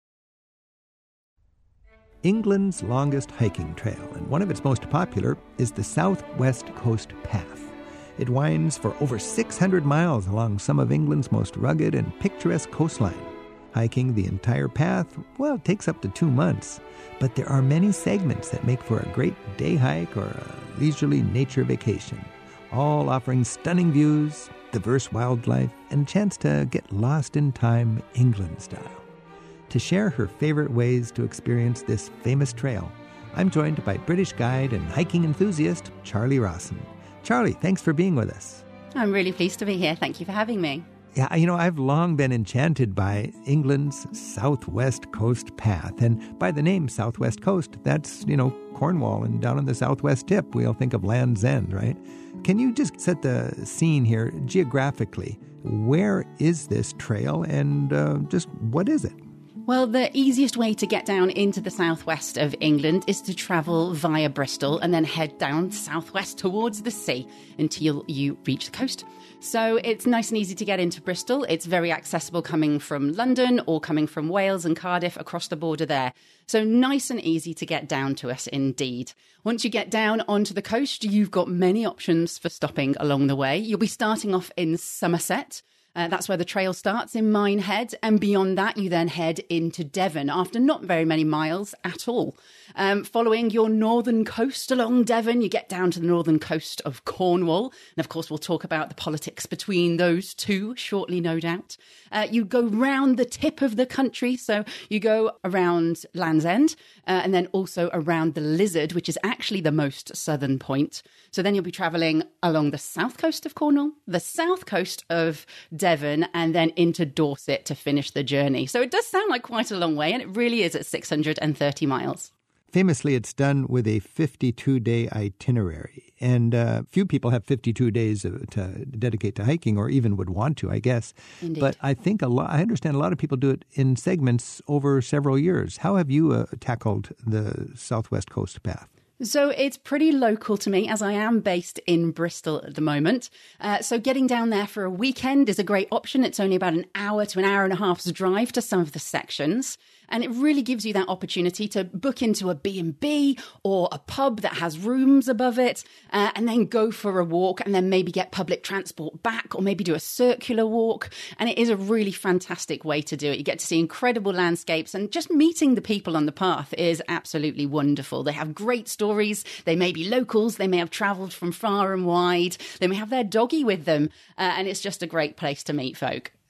A: England's longest hiking trail, and one of its most popular, is the Southwest Coast Path. It winds for over six hundred miles along some of England's most rugged and picturesque coastline. Hiking the entire path, well, it takes up to two months. But there are many segments that make for a great day hike or a leisurely nature vacation, all offering stunning views, diverse wildlife, and a chance to get lost in time England style. To share her favorite ways to experience this famous trail, I'm joined by British guide and hiking enthusiast Charlie Rawson. Charlie, thanks for being with us.
D: I'm really pleased to be here. Thank you for having me.
A: Yeah, you know, I've long been enchanted by England's Southwest Coast Path. And by the name Southwest Coast, that's, you know, Cornwall and down on the southwest tip, we'll think of Land's End, right? Can you just set the scene here geographically? Where is this trail and uh, just what is it?
D: Well, the easiest way to get down into the southwest of England is to travel via Bristol and then head down southwest towards the sea until you reach the coast. So it's nice and easy to get into Bristol. It's very accessible coming from London or coming from Wales and Cardiff across the border there. So nice and easy to get down to us indeed. Once you get down onto the coast, you've got many options for stopping along the way. You'll be starting off in Somerset. Uh, that's where the trail starts in Minehead. And beyond that, you then head into Devon after not very many miles at all. Um, following your northern coast along Devon, you get down to the northern coast of Cornwall. And of course, we'll talk about the politics between those two shortly, no doubt. Uh, you go round the tip of the country. So you go around Land's End uh, and then also around the Lizard, which is actually the most southern point. So then you'll be travelling along the south coast of Cornwall, the south coast of Devon, and then into Dorset to finish the journey. So it does sound like quite a long way, and it really is at six hundred thirty miles.
A: Famously, it's done with a fifty-two day itinerary, and uh, few people have fifty-two days to dedicate to hiking, or even would want to, I guess.
D: Indeed.
A: But I think a lot, I understand a lot of people do it in segments over several years. How have you uh, tackled the Southwest Coast Path?
D: So it's pretty local to me, as I am based in Bristol at the moment. Uh, so getting down there for a weekend is a great option. It's only about an hour to an hour and a half's drive to some of the sections. And it really gives you that opportunity to book into a B and B or a pub that has rooms above it, uh, and then go for a walk and then maybe get public transport back or maybe do a circular walk. And it is a really fantastic way to do it. You get to see incredible landscapes, and just meeting the people on the path is absolutely wonderful. They have great stories. They may be locals. They may have travelled from far and wide. They may have their doggy with them. Uh, and it's just a great place to meet folk.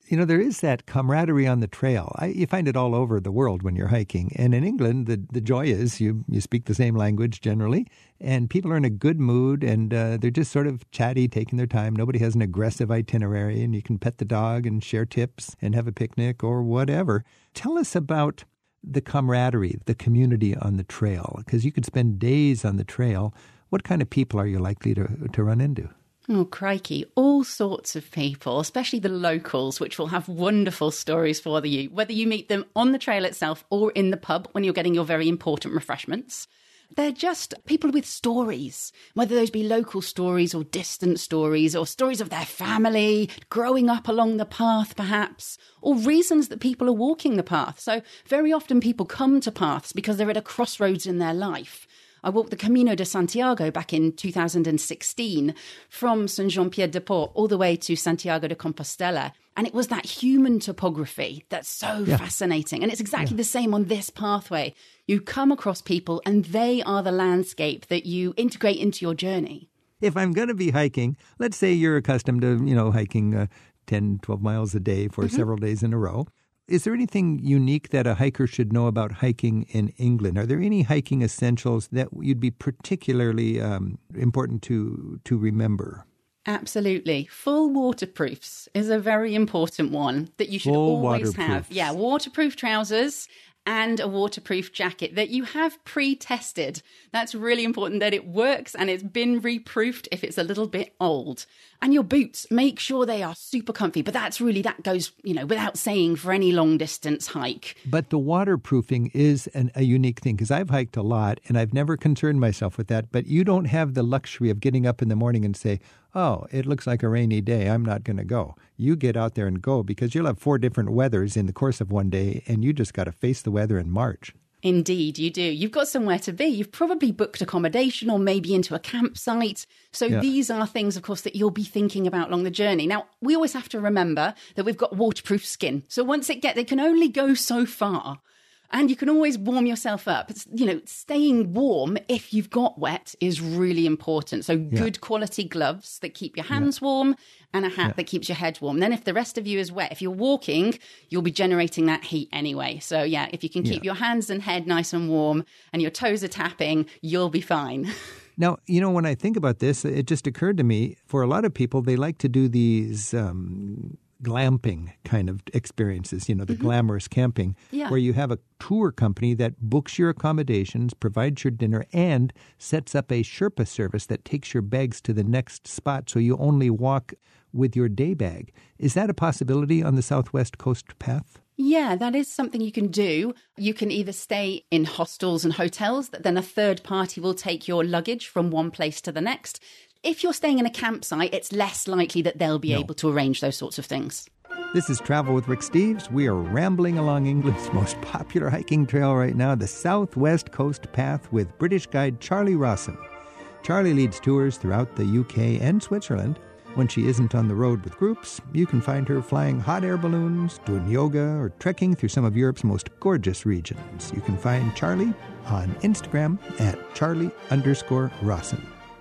A: You know, there is that camaraderie on the trail. I, you find it all over the world when you're hiking. And in England, the, the joy is you, you speak the same language generally, and people are in a good mood, and uh, they're just sort of chatty, taking their time. Nobody has an aggressive itinerary, and you can pet the dog and share tips and have a picnic or whatever. Tell us about the camaraderie, the community on the trail, because you could spend days on the trail. What kind of people are you likely to, to run into?
D: Oh, crikey. All sorts of people, especially the locals, which will have wonderful stories for you, whether you meet them on the trail itself or in the pub when you're getting your very important refreshments. They're just people with stories, whether those be local stories or distant stories or stories of their family, growing up along the path perhaps, or reasons that people are walking the path. So very often people come to paths because they're at a crossroads in their life. I walked the Camino de Santiago back in two thousand sixteen from Saint-Jean-Pied-de-Port all the way to Santiago de Compostela. And it was that human topography that's so yeah. fascinating. And it's exactly yeah. the same on this pathway. You come across people and they are the landscape that you integrate into your journey.
A: If I'm going to be hiking, let's say you're accustomed to, you know, hiking uh, ten, twelve miles a day for mm-hmm. several days in a row. Is there anything unique that a hiker should know about hiking in England? Are there any hiking essentials that you'd be particularly um, important to to remember?
D: Absolutely. Full waterproofs is a very important one that you should
A: Full
D: always have. Yeah, waterproof trousers and a waterproof jacket that you have pre-tested. That's really important that it works and it's been reproofed if it's a little bit old. And your boots, make sure they are super comfy. But that's really, that goes, you know, without saying for any long distance hike.
A: But the waterproofing is an, a unique thing because I've hiked a lot and I've never concerned myself with that. But you don't have the luxury of getting up in the morning and say, oh, it looks like a rainy day, I'm not going to go. You get out there and go because you'll have four different weathers in the course of one day and you just got to face the weather in March.
D: Indeed, you do. You've got somewhere to be. You've probably booked accommodation or maybe into a campsite. So yeah. these are things, of course, that you'll be thinking about along the journey. Now, we always have to remember that we've got waterproof skin. So once it gets, it can only go so far. And you can always warm yourself up. It's, you know, staying warm if you've got wet is really important. So yeah. good quality gloves that keep your hands yeah. warm and a hat yeah. that keeps your head warm. Then if the rest of you is wet, if you're walking, you'll be generating that heat anyway. So yeah, if you can keep yeah. your hands and head nice and warm and your toes are tapping, you'll be fine.
A: Now, you know, when I think about this, it just occurred to me, for a lot of people, they like to do these um, glamping kind of experiences, you know, the mm-hmm. glamorous camping, yeah. where you have a tour company that books your accommodations, provides your dinner, and sets up a Sherpa service that takes your bags to the next spot so you only walk with your day bag. Is that a possibility on the Southwest Coast Path?
D: Yeah, that is something you can do. You can either stay in hostels and hotels, that then a third party will take your luggage from one place to the next. If you're staying in a campsite, it's less likely that they'll be no. able to arrange those sorts of things.
A: This is Travel with Rick Steves. We are rambling along England's most popular hiking trail right now, the Southwest Coast Path, with British guide Charlie Rawson. Charlie leads tours throughout the U K and Switzerland. When she isn't on the road with groups, you can find her flying hot air balloons, doing yoga, or trekking through some of Europe's most gorgeous regions. You can find Charlie on Instagram at Charlie underscore Rawson.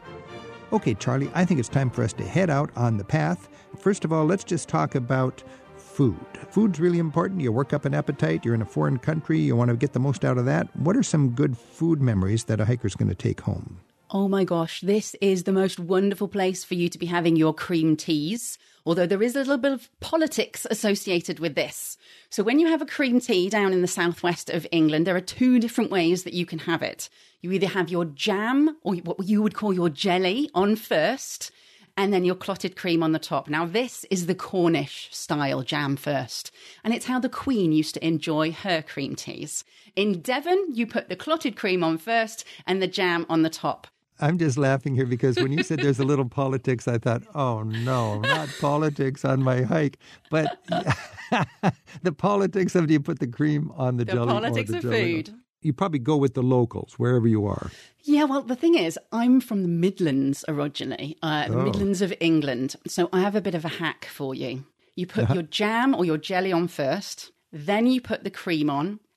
A: Okay, Charlie, I think it's time for us to head out on the path. First of all, let's just talk about food. Food's really important. You work up an appetite. You're in a foreign country. You want to get the most out of that. What are some good food memories that a hiker's going to take home?
D: Oh my gosh, this is the most wonderful place for you to be having your cream teas, although there is a little bit of politics associated with this. So when you have a cream tea down in the southwest of England, there are two different ways that you can have it. You either have your jam, or what you would call your jelly, on first, and then your clotted cream on the top. Now, this is the Cornish-style jam first, and it's how the Queen used to enjoy her cream teas. In Devon, you put the clotted cream on first and the jam on the top.
A: I'm just laughing here because when you said there's a little politics, I thought, oh, no, not politics on my hike. But the politics of, do you put the cream on the,
D: the
A: jelly?
D: The politics
A: or the
D: of
A: jelly?
D: Food.
A: You probably go with the locals, wherever you are.
D: Yeah, well, the thing is, I'm from the Midlands originally, uh, the oh. Midlands of England. So I have a bit of a hack for you. You put uh-huh. your jam or your jelly on first, then you put the cream on,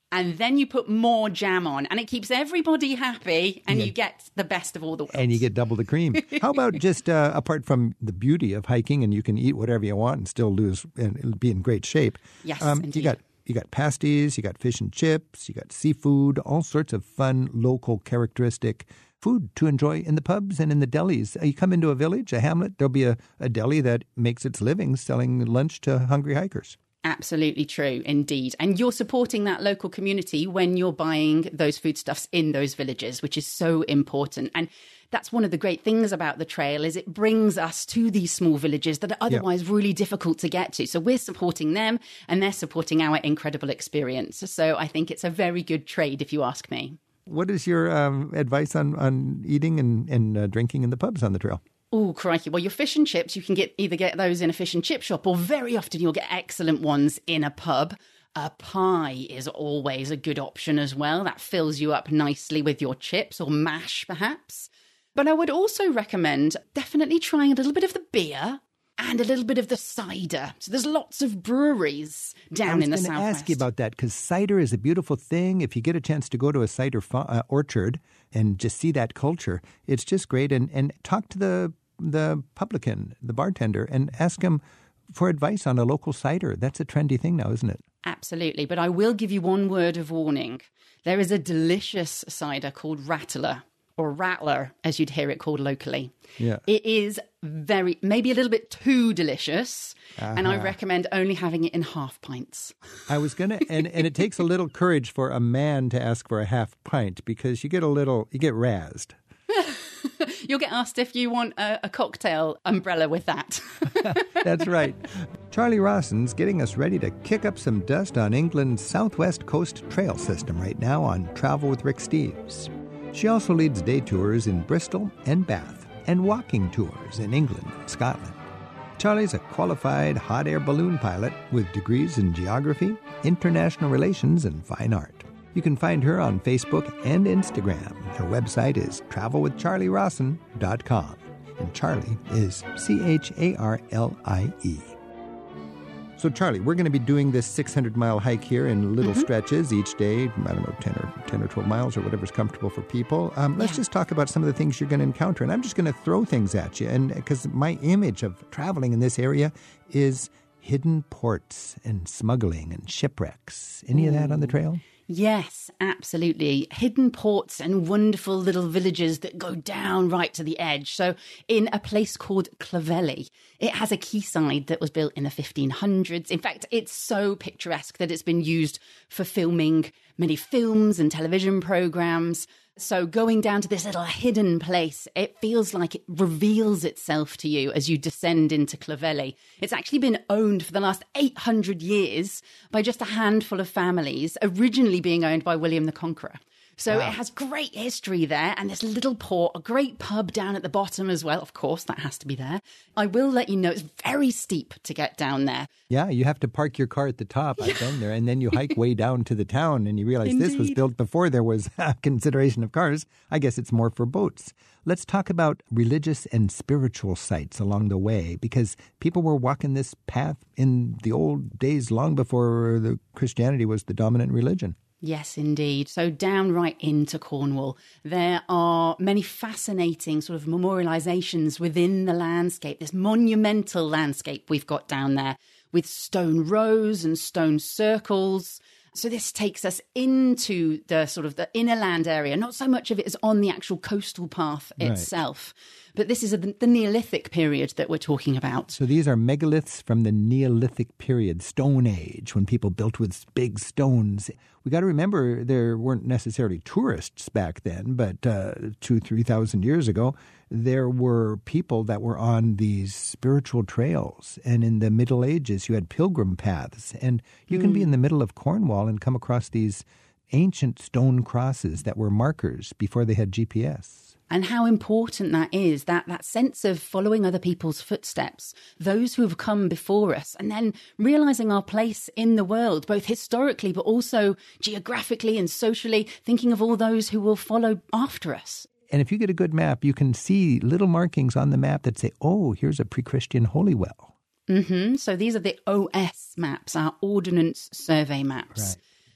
D: and then you put more jam on, and it keeps everybody happy, and yeah. you get the best of all the worlds.
A: And you get double the cream. How about just uh, apart from the beauty of hiking, and you can eat whatever you want and still lose and be in great shape.
D: Yes,
A: um,
D: indeed.
A: You got you got pasties, you got fish and chips, you got seafood, all sorts of fun, local, characteristic food to enjoy in the pubs and in the delis. You come into a village, a hamlet, there'll be a, a deli that makes its living selling lunch to hungry hikers.
D: Absolutely true, indeed. And you're supporting that local community when you're buying those foodstuffs in those villages, which is so important. And that's one of the great things about the trail is it brings us to these small villages that are otherwise yeah. really difficult to get to. So we're supporting them and they're supporting our incredible experience. So I think it's a very good trade, if you ask me.
A: What is your um, advice on, on eating and, and uh, drinking in the pubs on the trail?
D: Oh, crikey. Well, your fish and chips, you can get either get those in a fish and chip shop, or very often you'll get excellent ones in a pub. A pie is always a good option as well. That fills you up nicely with your chips, or mash perhaps. But I would also recommend definitely trying a little bit of the beer and a little bit of the cider. So there's lots of breweries down in the southwest.
A: I was going to ask you about that, because cider is a beautiful thing. If you get a chance to go to a cider fa- uh, orchard and just see that culture, it's just great. And, and talk to the the publican, the bartender, and ask him for advice on a local cider. That's a trendy thing now, isn't it?
D: Absolutely. But I will give you one word of warning. There is a delicious cider called Rattler, or Rattler, as you'd hear it called locally.
A: Yeah.
D: It is very, maybe a little bit too delicious, uh-huh. and I recommend only having it in half pints.
A: I was going to, and, and it takes a little courage for a man to ask for a half pint, because you get a little, you get razzed.
D: You'll get asked if you want a, a cocktail umbrella with that.
A: That's right. Charlie Rawson's getting us ready to kick up some dust on England's southwest coast trail system right now on Travel with Rick Steves. She also leads day tours in Bristol and Bath, and walking tours in England and Scotland. Charlie's a qualified hot air balloon pilot with degrees in geography, international relations, and fine art. You can find her on Facebook and Instagram. Her website is travel with charlie rawson dot com. And Charlie is C H A R L I E. So, Charlie, we're going to be doing this six hundred mile hike here in little mm-hmm. stretches each day. I don't know, ten or ten or twelve miles or whatever's comfortable for people. Um, let's yeah. just talk about some of the things you're going to encounter. And I'm just going to throw things at you. And because my image of traveling in this area is hidden ports and smuggling and shipwrecks. Any Ooh. Of that on the trail?
D: Yes, absolutely. Hidden ports and wonderful little villages that go down right to the edge. So in a place called Clovelly, it has a quayside that was built in the fifteen hundreds. In fact, it's so picturesque that it's been used for filming many films and television programs. So going down to this little hidden place, it feels like it reveals itself to you as you descend into Clovelly. It's actually been owned for the last eight hundred years by just a handful of families, originally being owned by William the Conqueror. So wow. It has great history there, and this little port, a great pub down at the bottom as well. Of course, that has to be there. I will let you know it's very steep to get down there.
A: Yeah, you have to park your car at the top. I've been there. And then you hike way down to the town, and you realize Indeed. This was built before there was a consideration of cars. I guess it's more for boats. Let's talk about religious and spiritual sites along the way, because people were walking this path in the old days long before the Christianity was the dominant religion.
D: Yes, indeed. So down right into Cornwall, there are many fascinating sort of memorializations within the landscape, this monumental landscape we've got down there with stone rows and stone circles. So this takes us into the sort of the inner land area. Not so much of it is on the actual coastal path itself, right. But this is a, the Neolithic period that we're talking about.
A: So these are megaliths from the Neolithic period, Stone Age, when people built with big stones. We got to remember there weren't necessarily tourists back then, but uh, two, three thousand years ago, there were people that were on these spiritual trails. And in the Middle Ages, you had pilgrim paths. And you mm. can be in the middle of Cornwall and come across these ancient stone crosses that were markers before they had G P S.
D: And how important that is, that, that sense of following other people's footsteps, those who have come before us, and then realizing our place in the world, both historically, but also geographically and socially, thinking of all those who will follow after us.
A: And if you get a good map, you can see little markings on the map that say, oh, here's a pre-Christian holy well.
D: Mm-hmm. So these are the O S maps, our Ordnance Survey maps.
A: Right.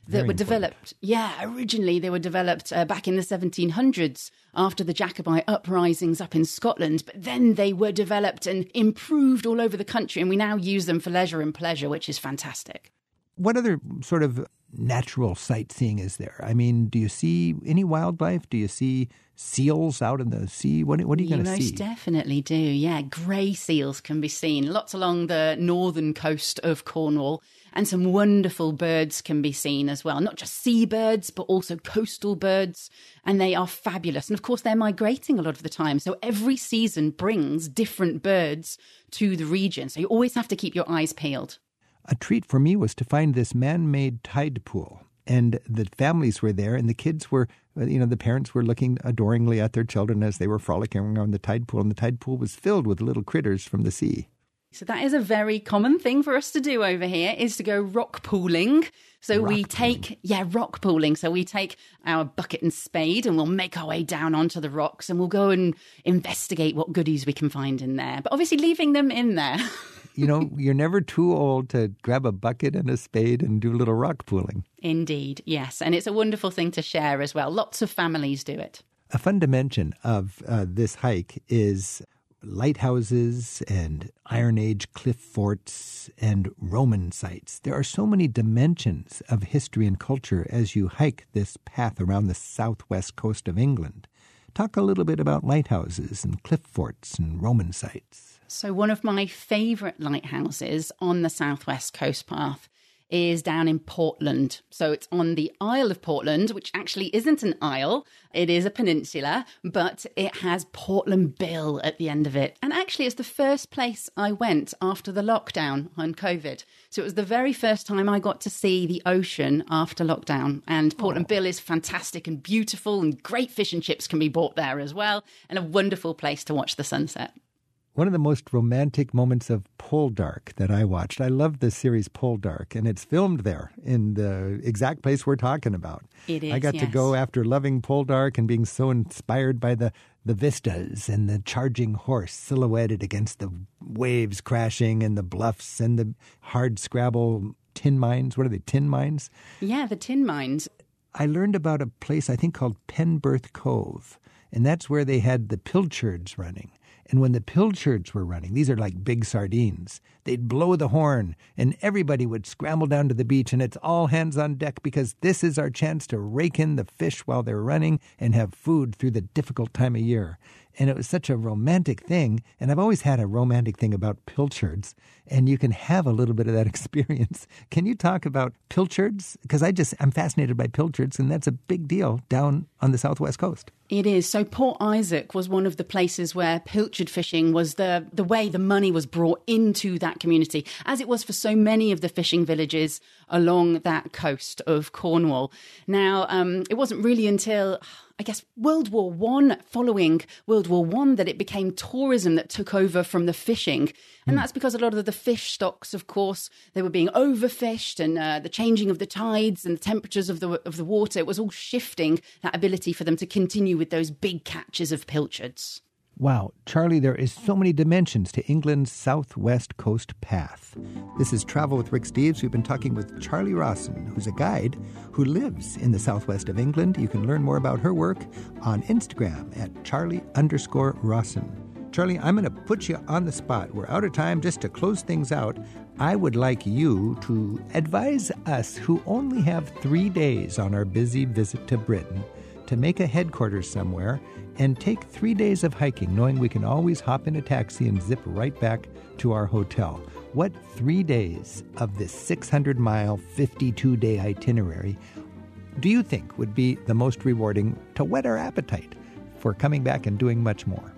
D: that
A: Very
D: were
A: important.
D: developed. Yeah, originally they were developed uh, back in the seventeen hundreds after the Jacobite uprisings up in Scotland. But then they were developed and improved all over the country. And we now use them for leisure and pleasure, which is fantastic.
A: What other sort of natural sightseeing is there? I mean, do you see any wildlife? Do you see seals out in the sea? What, what are you,
D: You
A: going to
D: most
A: see?
D: definitely do, yeah. Grey seals can be seen, lots along the northern coast of Cornwall, and some wonderful birds can be seen as well. Not just seabirds, but also coastal birds, and they are fabulous. And of course, they're migrating a lot of the time, so every season brings different birds to the region, so you always have to keep your eyes peeled.
A: A treat for me was to find this man-made tide pool. And the families were there, and the kids were, you know, the parents were looking adoringly at their children as they were frolicking around the tide pool. And the tide pool was filled with little critters from the sea.
D: So that is a very common thing for us to do over here, is to go rock pooling. So
A: Rock
D: we
A: pooling.
D: take, yeah, rock pooling. So we take our bucket and spade and we'll make our way down onto the rocks and we'll go and investigate what goodies we can find in there. But obviously leaving them in there.
A: You know, you're never too old to grab a bucket and a spade and do a little rock pooling.
D: Indeed, yes. And it's a wonderful thing to share as well. Lots of families do it.
A: A fun dimension of uh, this hike is lighthouses and Iron Age cliff forts and Roman sites. There are so many dimensions of history and culture as you hike this path around the southwest coast of England. Talk a little bit about lighthouses and cliff forts and Roman sites.
D: So one of my favourite lighthouses on the Southwest Coast Path is down in Portland. So it's on the Isle of Portland, which actually isn't an isle. It is a peninsula, but it has Portland Bill at the end of it. And actually, it's the first place I went after the lockdown on COVID. So it was the very first time I got to see the ocean after lockdown. And Portland Bill is fantastic and beautiful, and great fish and chips can be bought there as well, and a wonderful place to watch the sunset.
A: One of the most romantic moments of Poldark that I watched, I love the series Poldark, and it's filmed there in the exact place we're talking about.
D: It is,
A: I got
D: yes.
A: to go after loving Poldark and being so inspired by the, the vistas and the charging horse silhouetted against the waves crashing and the bluffs and the hard scrabble tin mines. What are they, tin mines?
D: Yeah, the tin mines.
A: I learned about a place I think called Penberth Cove, and that's where they had the pilchards running. And when the pilchards were running, these are like big sardines, they'd blow the horn and everybody would scramble down to the beach, and it's all hands on deck because this is our chance to rake in the fish while they're running and have food through the difficult time of year. And it was such a romantic thing. And I've always had a romantic thing about pilchards, and you can have a little bit of that experience. Can you talk about pilchards? Because I just, I'm fascinated by pilchards, and that's a big deal down on the southwest coast.
D: It is. So Port Isaac was one of the places where pilchard fishing was the, the way the money was brought into that community, as it was for so many of the fishing villages along that coast of Cornwall. Now, um, it wasn't really until, I guess, World War One, following World War One, that it became tourism that took over from the fishing. And that's because a lot of the fish stocks, of course, they were being overfished, and uh, the changing of the tides and the temperatures of the of the water, it was all shifting that ability for them to continue with those big catches of pilchards.
A: Wow, Charlie, there is so many dimensions to England's southwest coast path. This is Travel with Rick Steves. We've been talking with Charlie Rawson, who's a guide who lives in the southwest of England. You can learn more about her work on Instagram at Charlie underscore Rawson. Charlie, I'm going to put you on the spot. We're out of time. Just to close things out, I would like you to advise us, who only have three days on our busy visit to Britain, to make a headquarters somewhere and take three days of hiking, knowing we can always hop in a taxi and zip right back to our hotel. What three days of this six hundred mile, fifty-two day itinerary do you think would be the most rewarding to whet our appetite for coming back and doing much more?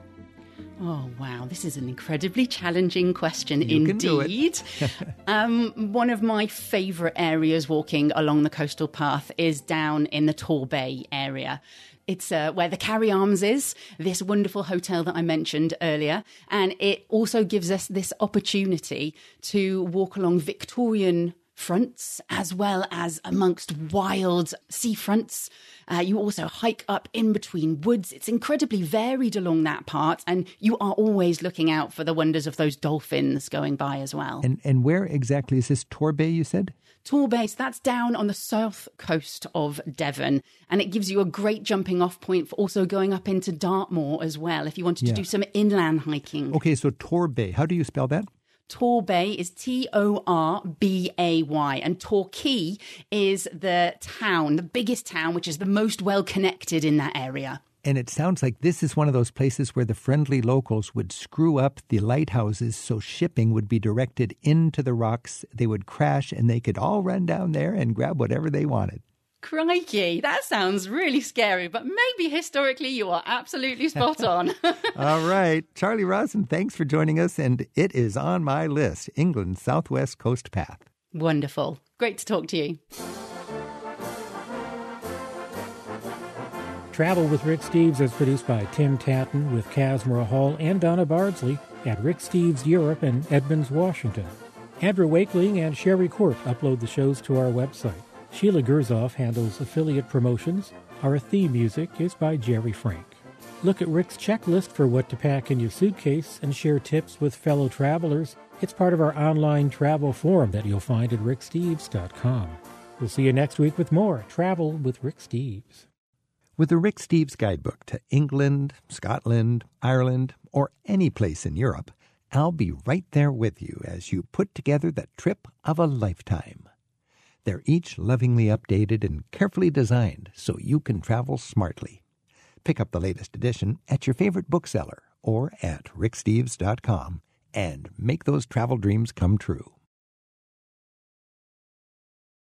D: Oh, wow. This is an incredibly challenging question
A: You can
D: indeed.
A: do it.
D: um, one of my favourite areas walking along the coastal path is down in the Torbay area. It's uh, where the Carry Arms is, this wonderful hotel that I mentioned earlier. And it also gives us this opportunity to walk along Victorian fronts as well as amongst wild seafronts. Uh, you also hike up in between woods. It's incredibly varied along that part, and you are always looking out for the wonders of those dolphins going by as well.
A: And and where exactly is this Torbay, you said?
D: Torbay, so that's down on the south coast of Devon, and it gives you a great jumping off point for also going up into Dartmoor as well if you wanted
A: Yeah.
D: to do some inland hiking.
A: Okay, so Torbay, how do you spell that?
D: Torbay is T O R B A Y, and Torquay is the town, the biggest town, which is the most well-connected in that area.
A: And it sounds like this is one of those places where the friendly locals would screw up the lighthouses so shipping would be directed into the rocks. They would crash and they could all run down there and grab whatever they wanted.
D: Crikey, that sounds really scary, but maybe historically you are absolutely spot on.
A: All right. Charlie Rosin, thanks for joining us. And it is on my list, England's Southwest Coast Path.
D: Wonderful. Great to talk to you.
E: Travel with Rick Steves is produced by Tim Tatton with Casmara Hall and Donna Bardsley at Rick Steves Europe in Edmonds, Washington. Andrew Wakeling and Sherry Court upload the shows to our website. Sheila Gerzoff handles affiliate promotions. Our theme music is by Jerry Frank. Look at Rick's checklist for what to pack in your suitcase and share tips with fellow travelers. It's part of our online travel forum that you'll find at rick steves dot com. We'll see you next week with more Travel with Rick Steves.
A: With the Rick Steves Guidebook to England, Scotland, Ireland, or any place in Europe, I'll be right there with you as you put together the trip of a lifetime. They're each lovingly updated and carefully designed so you can travel smartly. Pick up the latest edition at your favorite bookseller or at rick steves dot com and make those travel dreams come true.